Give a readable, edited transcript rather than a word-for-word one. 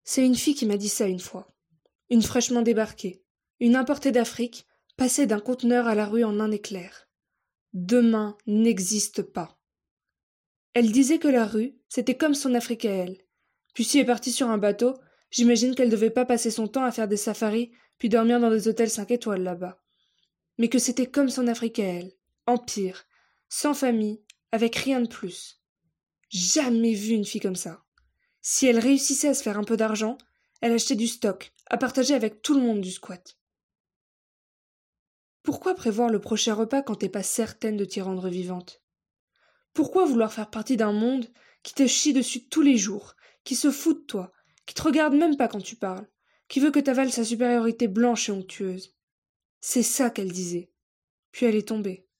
C'est une fille qui m'a dit ça une fois. Une fraîchement débarquée, une importée d'Afrique, passée d'un conteneur à la rue en un éclair. Demain n'existe pas. Elle disait que la rue, c'était comme son Afrique à elle. Puis si elle est partie sur un bateau, j'imagine qu'elle devait pas passer son temps à faire des safaris, puis dormir dans des hôtels 5 étoiles là-bas. Mais que c'était comme son Afrique à elle, empire, sans famille, avec rien de plus. Jamais vu une fille comme ça. Si elle réussissait à se faire un peu d'argent, elle achetait du stock, à partager avec tout le monde du squat. Pourquoi prévoir le prochain repas quand t'es pas certaine de t'y rendre vivante? Pourquoi vouloir faire partie d'un monde qui te chie dessus tous les jours, qui se fout de toi, qui te regarde même pas quand tu parles, qui veut que t'avales sa supériorité blanche et onctueuse? C'est ça qu'elle disait. Puis elle est tombée.